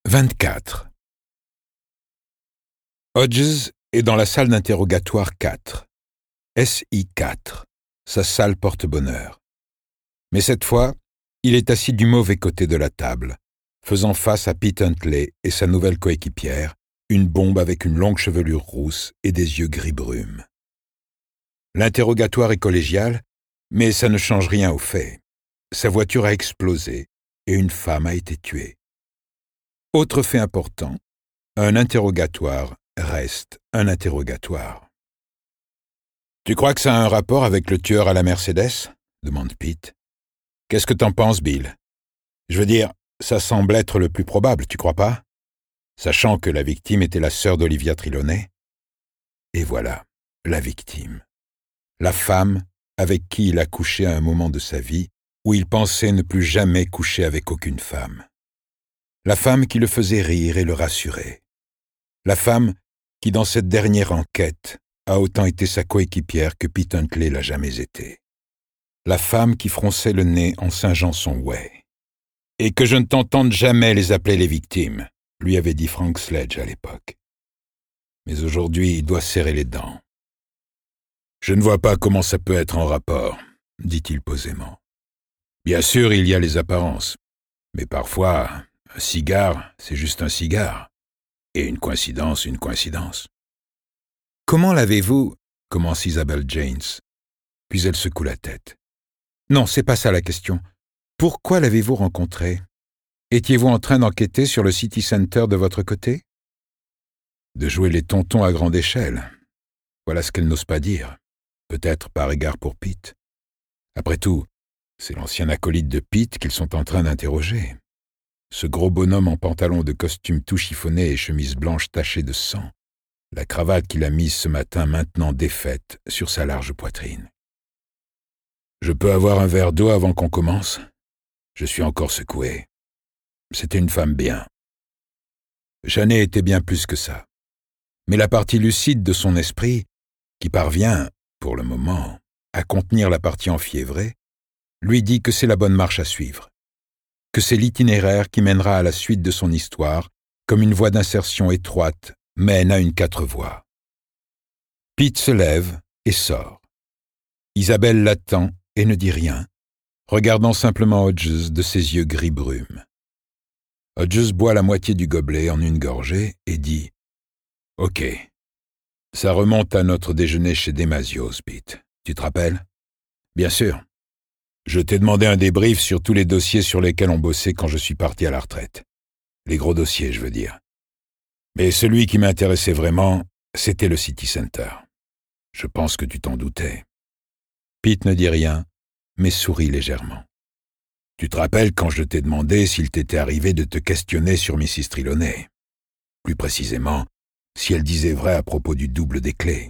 24. Hodges est dans la salle d'interrogatoire 4. SI4, sa salle porte-bonheur. Mais cette fois, il est assis du mauvais côté de la table, faisant face à Pete Huntley et sa nouvelle coéquipière, une bombe avec une longue chevelure rousse et des yeux gris brume. L'interrogatoire est collégial, mais ça ne change rien au fait. Sa voiture a explosé et une femme a été tuée. Autre fait important, un interrogatoire reste un interrogatoire. « Tu crois que ça a un rapport avec le tueur à la Mercedes ?» demande Pete. « Qu'est-ce que t'en penses, Bill? Je veux dire, ça semble être le plus probable, tu crois pas? Sachant que la victime était la sœur d'Olivia Trelawney. » Et voilà, la victime. La femme avec qui il a couché à un moment de sa vie où il pensait ne plus jamais coucher avec aucune femme. La femme qui le faisait rire et le rassurait. La femme qui, dans cette dernière enquête, a autant été sa coéquipière que Pete Huntley l'a jamais été. La femme qui fronçait le nez en singeant son ouet. « Et que je ne t'entende jamais les appeler les victimes », lui avait dit Frank Sledge à l'époque. Mais aujourd'hui, il doit serrer les dents. « Je ne vois pas comment ça peut être en rapport », dit-il posément. « Bien sûr, il y a les apparences, mais parfois, un cigare, c'est juste un cigare. Et une coïncidence, une coïncidence. »« Comment l'avez-vous » commence Isabelle Janes. Puis elle secoue la tête. « Non, c'est pas ça la question. Pourquoi l'avez-vous rencontré? Étiez-vous en train d'enquêter sur le City Center de votre côté? » De jouer les tontons à grande échelle. Voilà ce qu'elle n'ose pas dire. Peut-être par égard pour Pete. Après tout, c'est l'ancien acolyte de Pete qu'ils sont en train d'interroger. Ce gros bonhomme en pantalon de costume tout chiffonné et chemise blanche tachée de sang. La cravate qu'il a mise ce matin maintenant défaite sur sa large poitrine. « Je peux avoir un verre d'eau avant qu'on commence? Je suis encore secoué. C'était une femme bien. Jeannet était bien plus que ça. Mais la partie lucide de son esprit, qui parvient, pour le moment, à contenir la partie enfiévrée, lui dit que c'est la bonne marche à suivre, que c'est l'itinéraire qui mènera à la suite de son histoire, comme une voie d'insertion étroite mène à une 4 voies. Pete se lève et sort. Isabelle l'attend et ne dit rien, regardant simplement Hodges de ses yeux gris brume. Hodges boit la moitié du gobelet en une gorgée et dit « Ok, ça remonte à notre déjeuner chez Demasios, Pete. Tu te rappelles? » « Bien sûr. Je t'ai demandé un débrief sur tous les dossiers sur lesquels on bossait quand je suis parti à la retraite. Les gros dossiers, je veux dire. Mais celui qui m'intéressait vraiment, c'était le City Center. Je pense que tu t'en doutais. » Pete ne dit rien, mais sourit légèrement. « Tu te rappelles quand je t'ai demandé s'il t'était arrivé de te questionner sur Mrs. Trelawney? Plus précisément, si elle disait vrai à propos du double des clés.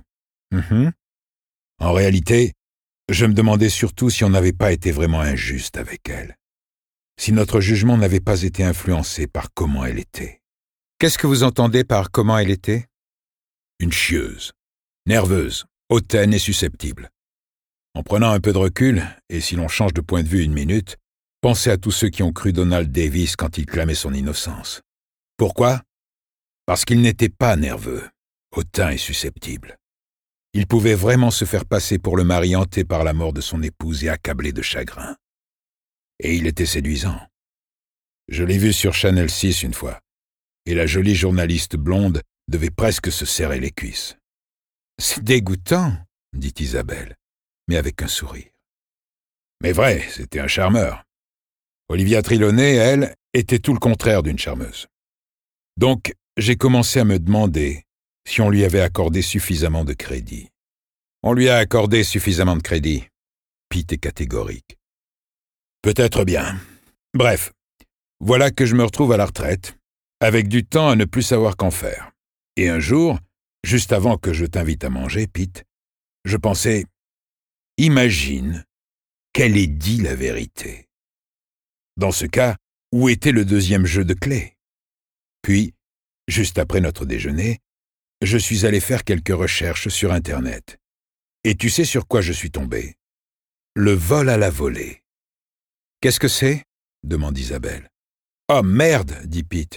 En réalité, je me demandais surtout si on n'avait pas été vraiment injuste avec elle. Si notre jugement n'avait pas été influencé par comment elle était. » « Qu'est-ce que vous entendez par comment elle était? » « Une chieuse, nerveuse, hautaine et susceptible. En prenant un peu de recul, et si l'on change de point de vue une minute, pensez à tous ceux qui ont cru Donald Davis quand il clamait son innocence. Pourquoi? Parce qu'il n'était pas nerveux, hautain et susceptible. Il pouvait vraiment se faire passer pour le mari hanté par la mort de son épouse et accablé de chagrin. Et il était séduisant. Je l'ai vu sur Channel 6 une fois, et la jolie journaliste blonde devait presque se serrer les cuisses. « C'est dégoûtant, » dit Isabelle, mais avec un sourire. Mais vrai, c'était un charmeur. Olivia Trelawney, elle, était tout le contraire d'une charmeuse. Donc, j'ai commencé à me demander si on lui avait accordé suffisamment de crédit. On lui a accordé suffisamment de crédit. Pete est catégorique. Peut-être bien. Bref, voilà que je me retrouve à la retraite, avec du temps à ne plus savoir qu'en faire. Et un jour, juste avant que je t'invite à manger, Pete, je pensais, imagine qu'elle ait dit la vérité. Dans ce cas, où était le deuxième jeu de clés? Puis, juste après notre déjeuner, je suis allé faire quelques recherches sur Internet. Et tu sais sur quoi je suis tombé? Le vol à la volée. « Qu'est-ce que c'est ?» demande Isabelle. « Oh merde !» dit Pete.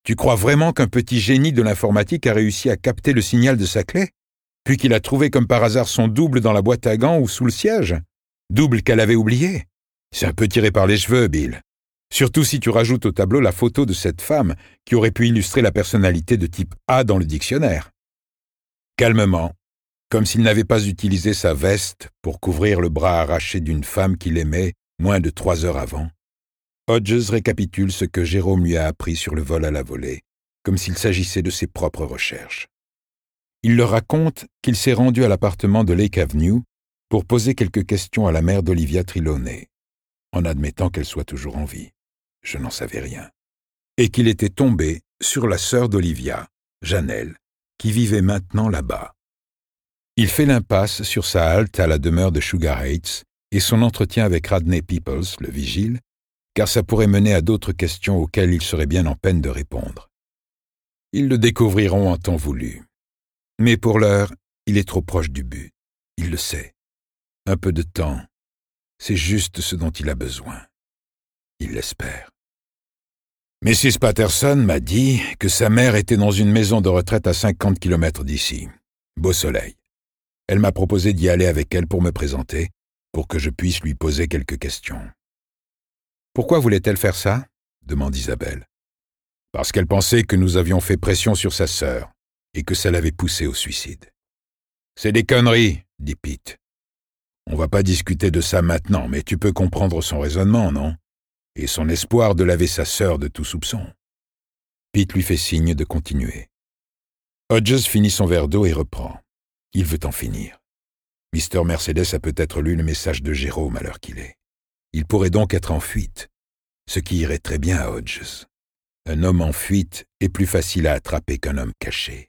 Tu crois vraiment qu'un petit génie de l'informatique a réussi à capter le signal de sa clé, puis qu'il a trouvé comme par hasard son double dans la boîte à gants ou sous le siège? Double qu'elle avait oublié. C'est un peu tiré par les cheveux, Bill. Surtout si tu rajoutes au tableau la photo de cette femme qui aurait pu illustrer la personnalité de type A dans le dictionnaire. Calmement, comme s'il n'avait pas utilisé sa veste pour couvrir le bras arraché d'une femme qu'il aimait moins de 3 heures avant, Hodges récapitule ce que Jérôme lui a appris sur le vol à la volée, comme s'il s'agissait de ses propres recherches. Il leur raconte qu'il s'est rendu à l'appartement de Lake Avenue pour poser quelques questions à la mère d'Olivia Trelawney, en admettant qu'elle soit toujours en vie. Je n'en savais rien. Et qu'il était tombé sur la sœur d'Olivia, Janelle, qui vivait maintenant là-bas. Il fait l'impasse sur sa halte à la demeure de Sugar Heights et son entretien avec Radney Peoples, le vigile, car ça pourrait mener à d'autres questions auxquelles il serait bien en peine de répondre. Ils le découvriront en temps voulu. Mais pour l'heure, il est trop proche du but. Il le sait. Un peu de temps, c'est juste ce dont il a besoin. Il l'espère. Mrs. Patterson m'a dit que sa mère était dans une maison de retraite à 50 km d'ici. Beau soleil. Elle m'a proposé d'y aller avec elle pour me présenter, pour que je puisse lui poser quelques questions. « Pourquoi voulait-elle faire ça ?» demande Isabelle. « Parce qu'elle pensait que nous avions fait pression sur sa sœur et que ça l'avait poussée au suicide. »« C'est des conneries, » dit Pete. « On va pas discuter de ça maintenant, mais tu peux comprendre son raisonnement, non ? Et son espoir de laver sa sœur de tout soupçon. » Pete lui fait signe de continuer. Hodges finit son verre d'eau et reprend. Il veut en finir. Mr. Mercedes a peut-être lu le message de Jérôme à l'heure qu'il est. Il pourrait donc être en fuite, ce qui irait très bien à Hodges. Un homme en fuite est plus facile à attraper qu'un homme caché.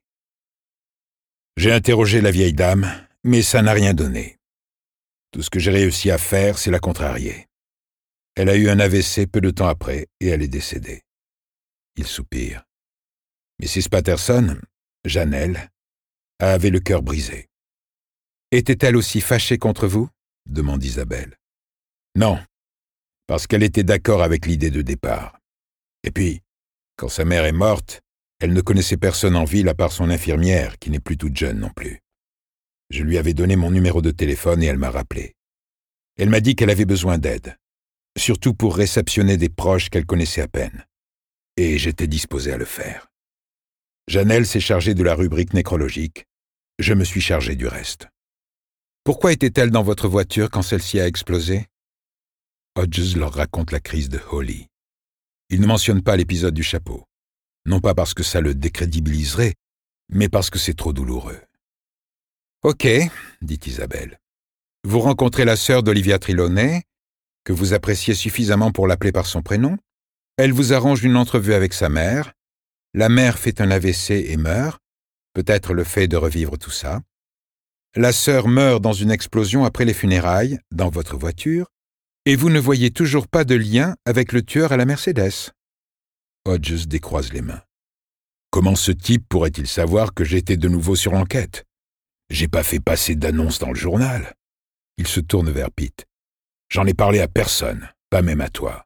J'ai interrogé la vieille dame, mais ça n'a rien donné. Tout ce que j'ai réussi à faire, c'est la contrarier. Elle a eu un AVC peu de temps après et elle est décédée. Il soupire. Mrs. Patterson, Janelle, avait le cœur brisé. Était-elle aussi fâchée contre vous ? demande Isabelle. Non, parce qu'elle était d'accord avec l'idée de départ. Et puis, quand sa mère est morte, elle ne connaissait personne en ville à part son infirmière, qui n'est plus toute jeune non plus. Je lui avais donné mon numéro de téléphone et elle m'a rappelé. Elle m'a dit qu'elle avait besoin d'aide, surtout pour réceptionner des proches qu'elle connaissait à peine. Et j'étais disposé à le faire. Janelle s'est chargée de la rubrique nécrologique. Je me suis chargé du reste. Pourquoi était-elle dans votre voiture quand celle-ci a explosé ? Hodges leur raconte la crise de Holly. Il ne mentionne pas l'épisode du chapeau. Non pas parce que ça le décrédibiliserait, mais parce que c'est trop douloureux. « Ok, dit Isabelle. Vous rencontrez la sœur d'Olivia Trelawney, que vous appréciez suffisamment pour l'appeler par son prénom. Elle vous arrange une entrevue avec sa mère. La mère fait un AVC et meurt. Peut-être le fait de revivre tout ça. La sœur meurt dans une explosion après les funérailles, dans votre voiture, et vous ne voyez toujours pas de lien avec le tueur à la Mercedes. » Hodges décroise les mains. Comment ce type pourrait-il savoir que j'étais de nouveau sur l'enquête ? J'ai pas fait passer d'annonce dans le journal. Il se tourne vers Pete. J'en ai parlé à personne, pas même à toi.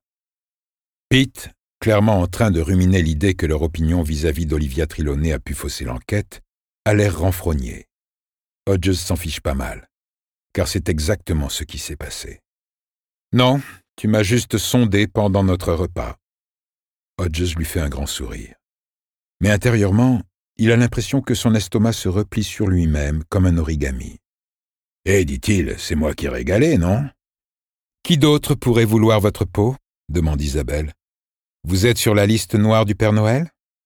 Pete, clairement en train de ruminer l'idée que leur opinion vis-à-vis d'Olivia Trelawney a pu fausser l'enquête, a l'air renfrogné. Hodges s'en fiche pas mal, car c'est exactement ce qui s'est passé. Non, tu m'as juste sondé pendant notre repas. Hodges lui fait un grand sourire. Mais intérieurement, il a l'impression que son estomac se replie sur lui-même comme un origami. « Eh, dit-il, c'est moi qui ai régalé, non ?»« Qui d'autre pourrait vouloir votre peau ?» demande Isabelle. « Vous êtes sur la liste noire du Père Noël ?»«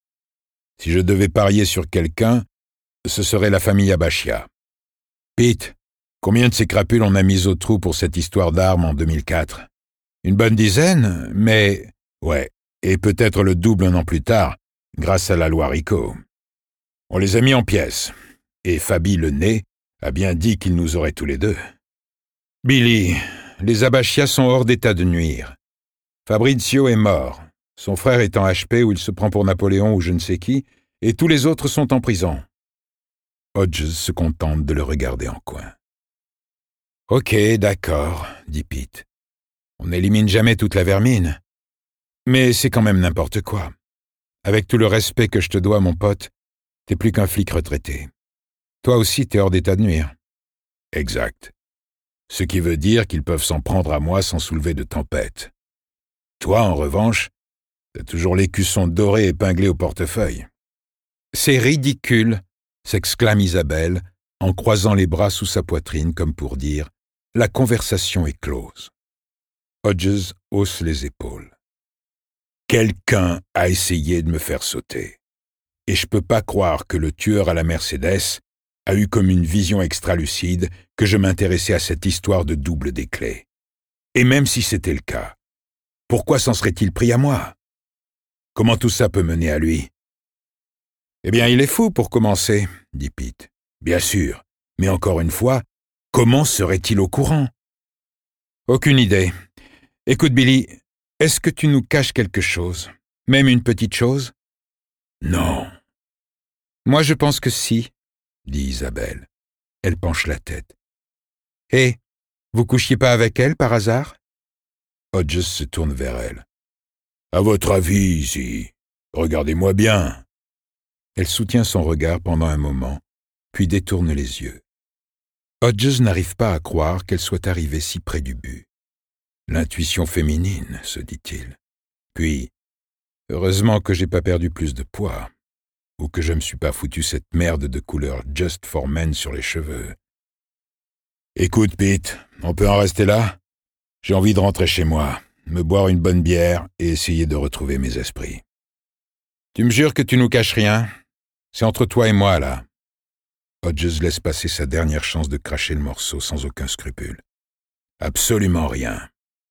Si je devais parier sur quelqu'un, ce serait la famille Abashia. »« Pete, combien de ces crapules on a mis au trou pour cette histoire d'armes en 2004 ? Une bonne dizaine, mais... Ouais, et peut-être le double un an plus tard, grâce à la loi RICO. On les a mis en pièces, et Fabi le nez a bien dit qu'il nous aurait tous les deux. Billy, les Abashia sont hors d'état de nuire. Fabrizio est mort, son frère est en HP où il se prend pour Napoléon ou je ne sais qui, et tous les autres sont en prison. Hodges se contente de le regarder en coin. « Ok, d'accord, dit Pete. On n'élimine jamais toute la vermine. Mais c'est quand même n'importe quoi. Avec tout le respect que je te dois, mon pote, t'es plus qu'un flic retraité. Toi aussi, t'es hors d'état de nuire. Exact. Ce qui veut dire qu'ils peuvent s'en prendre à moi sans soulever de tempête. Toi, en revanche, t'as toujours l'écusson doré épinglé au portefeuille. C'est ridicule, s'exclame Isabelle, en croisant les bras sous sa poitrine comme pour dire « La conversation est close ». Hodges hausse les épaules. Quelqu'un a essayé de me faire sauter. Et je peux pas croire que le tueur à la Mercedes a eu comme une vision extralucide que je m'intéressais à cette histoire de double des clés. Et même si c'était le cas, pourquoi s'en serait-il pris à moi? Comment tout ça peut mener à lui? Eh bien, il est fou pour commencer, dit Pete. Bien sûr, mais encore une fois, comment serait-il au courant? Aucune idée. Écoute, Billy, est-ce que tu nous caches quelque chose? Même une petite chose? Non. Moi, je pense que si, dit Isabelle. Elle penche la tête. Hé, vous couchiez pas avec elle par hasard? Hodges se tourne vers elle. À votre avis, Izzy, regardez-moi bien. Elle soutient son regard pendant un moment, puis détourne les yeux. Hodges n'arrive pas à croire qu'elle soit arrivée si près du but. L'intuition féminine, se dit-il. Puis, heureusement que j'ai pas perdu plus de poids, ou que je me suis pas foutu cette merde de couleur Just for Men sur les cheveux. Écoute, Pete, on peut en rester là? J'ai envie de rentrer chez moi, me boire une bonne bière et essayer de retrouver mes esprits. Tu me jures que tu nous caches rien? C'est entre toi et moi, là. Hodges laisse passer sa dernière chance de cracher le morceau sans aucun scrupule. Absolument rien.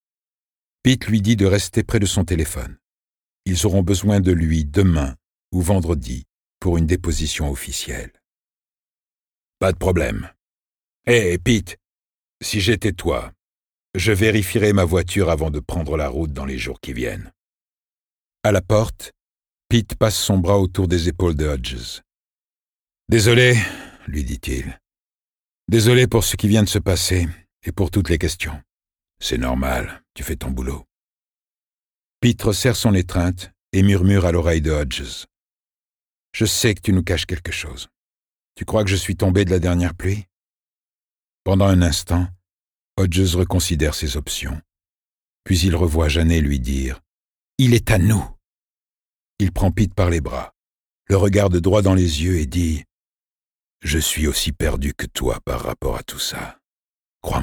Pete lui dit de rester près de son téléphone. Ils auront besoin de lui demain ou vendredi pour une déposition officielle. Pas de problème. Hé, Pete, si j'étais toi, je vérifierais ma voiture avant de prendre la route dans les jours qui viennent. À la porte, Pete passe son bras autour des épaules de Hodges. « Désolé, » lui dit-il. « Désolé pour ce qui vient de se passer et pour toutes les questions. C'est normal, tu fais ton boulot. » Pete resserre son étreinte et murmure à l'oreille de Hodges. « Je sais que tu nous caches quelque chose. Tu crois que je suis tombé de la dernière pluie? » Pendant un instant, Hodges reconsidère ses options. Puis il revoit Janet lui dire « Il est à nous !» Il prend Pete par les bras, le regarde droit dans les yeux et dit « Je suis aussi perdu que toi par rapport à tout ça. Crois-moi. »